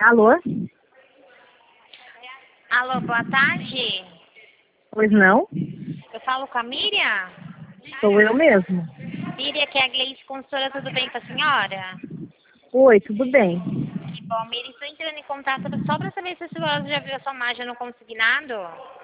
Alô? Alô, boa tarde. Pois não? Eu falo com a Miriam? Sou eu mesmo. Miriam, que é a Gleice Consultora, tudo bem com a senhora? Oi, tudo bem? Que bom, Miriam, estou entrando em contato só para saber se a senhora já viu a sua margem no consignado.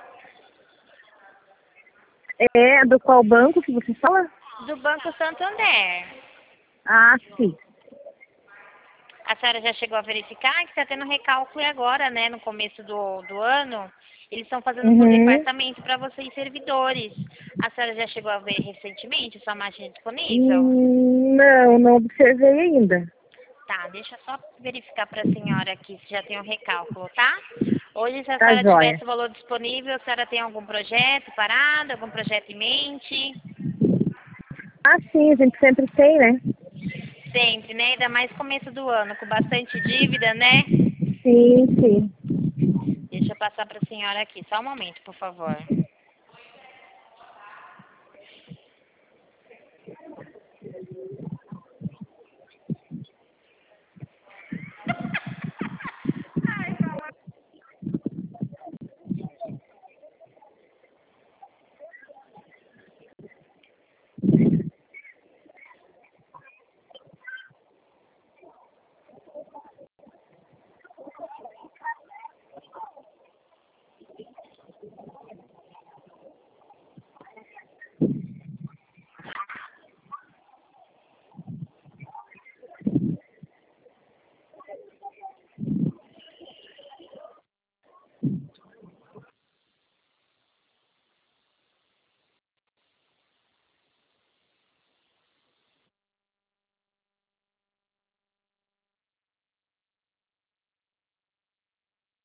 É do qual banco que você fala? Do Banco Santander. Ah, sim. A senhora já chegou a verificar que está tendo recálculo agora, né, no começo do ano. Eles estão fazendo por Uhum. departamento para vocês servidores. A senhora já chegou a ver recentemente a sua margem disponível? Não observei ainda. Tá, deixa eu só verificar para a senhora aqui se já tem um recálculo, tá? Hoje, se a Tá senhora joia. tivesse o valor disponível, a senhora tem algum projeto parado, algum projeto em mente? Ah, sim, a gente sempre tem, né? Sempre, né? Ainda mais começo do ano, com bastante dívida, né? Sim, sim. Deixa eu passar para a senhora aqui, só um momento, por favor.